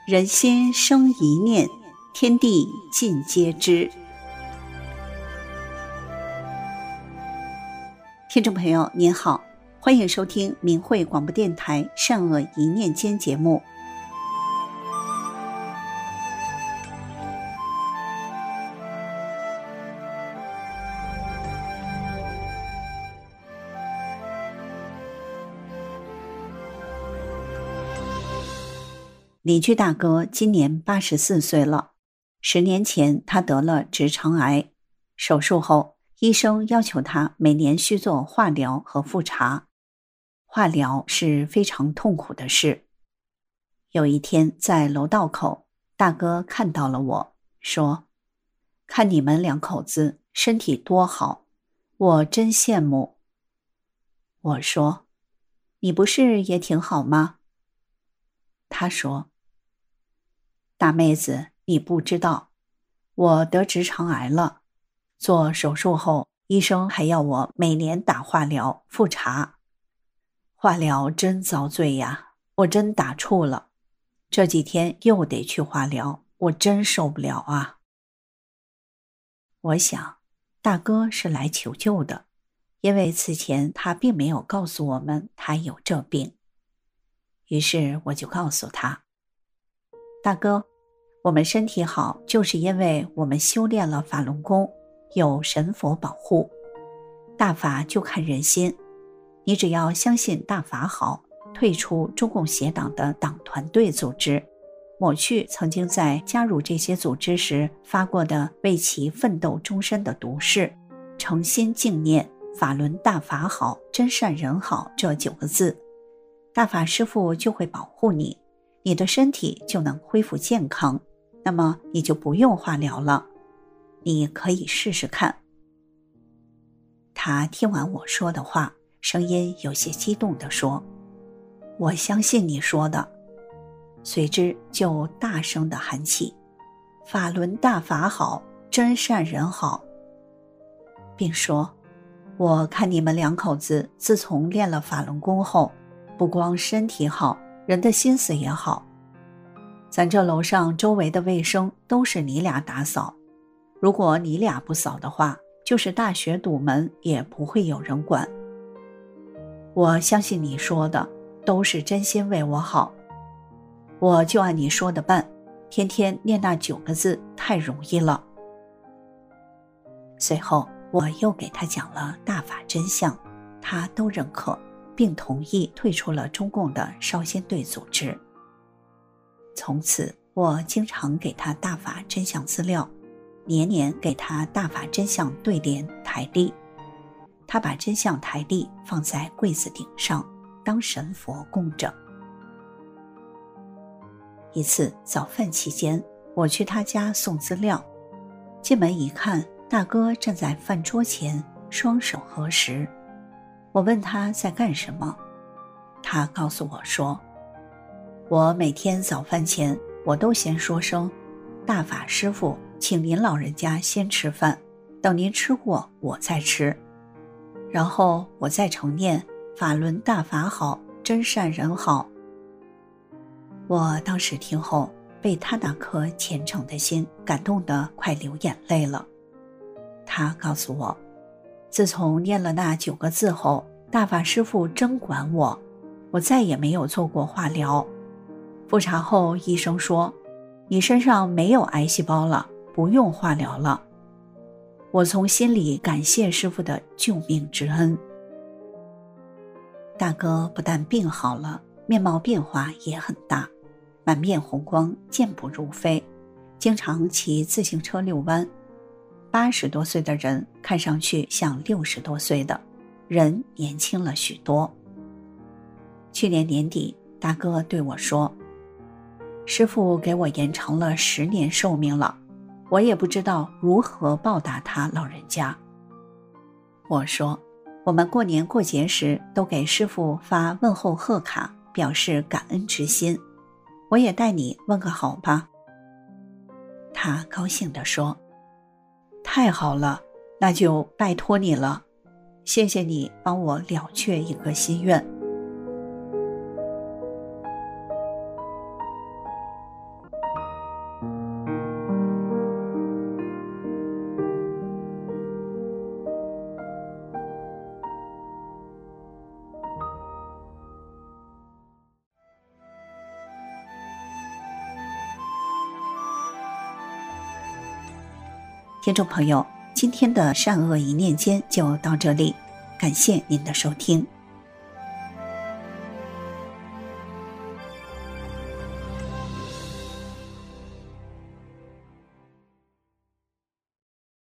人心生一念，天地尽皆知。听众朋友您好，欢迎收听明慧广播电台善恶一念间节目。邻居大哥今年84岁了，10年前他得了直肠癌，手术后医生要求他每年需做化疗和复查。化疗是非常痛苦的事。有一天在楼道口，大哥看到了我，说：看你们两口子身体多好，我真羡慕。我说：你不是也挺好吗？他说：大妹子，你不知道，我得直肠癌了，做手术后医生还要我每年打化疗复查。化疗真遭罪呀，我真打怵了，这几天又得去化疗，我真受不了啊。我想大哥是来求救的，因为此前他并没有告诉我们他有这病。于是我就告诉他：大哥，我们身体好就是因为我们修炼了法轮功，有神佛保护。大法就看人心，你只要相信大法好，退出中共邪党的党团队组织，抹去曾经在加入这些组织时发过的为其奋斗终身的毒誓，诚心敬念法轮大法好，真善人好这9个字，大法师父就会保护你，你的身体就能恢复健康，那么你就不用化疗了，你可以试试看。他听完我说的话，声音有些激动地说：我相信你说的。随之就大声地喊起：法轮大法好，真善人好，并说：我看你们两口子自从练了法轮功后，不光身体好，人的心思也好。咱这楼上周围的卫生都是你俩打扫，如果你俩不扫的话，就是大学堵门也不会有人管。我相信你说的都是真心为我好，我就按你说的办，天天念那9个字太容易了。随后我又给他讲了大法真相，他都认可，并同意退出了中共的少先队组织。从此我经常给他大法真相资料，年年给他大法真相对联台历。他把真相台历放在柜子顶上，当神佛供着。一次早饭期间，我去他家送资料，进门一看，大哥站在饭桌前，双手合十。我问他在干什么，他告诉我说：我每天早饭前，我都先说声大法师父，请您老人家先吃饭，等您吃过我再吃，然后我再承念法轮大法好，真善人好。我当时听后，被他那颗虔诚的心感动得快流眼泪了。他告诉我，自从念了那9个字后，大法师父真管我，我再也没有做过化疗。复查后医生说，你身上没有癌细胞了，不用化疗了。我从心里感谢师父的救命之恩。大哥不但病好了，面貌变化也很大，满面红光，健步如飞，经常骑自行车遛弯。80多岁的人看上去像60多岁的人，年轻了许多。去年年底，大哥对我说，师父给我延长了10年寿命了，我也不知道如何报答他老人家。我说，我们过年过节时都给师父发问候贺卡，表示感恩之心，我也带你问个好吧。他高兴地说，太好了，那就拜托你了，谢谢你帮我了却一个心愿。 听众朋友，今天的善恶一念间就到这里，感谢您的收听。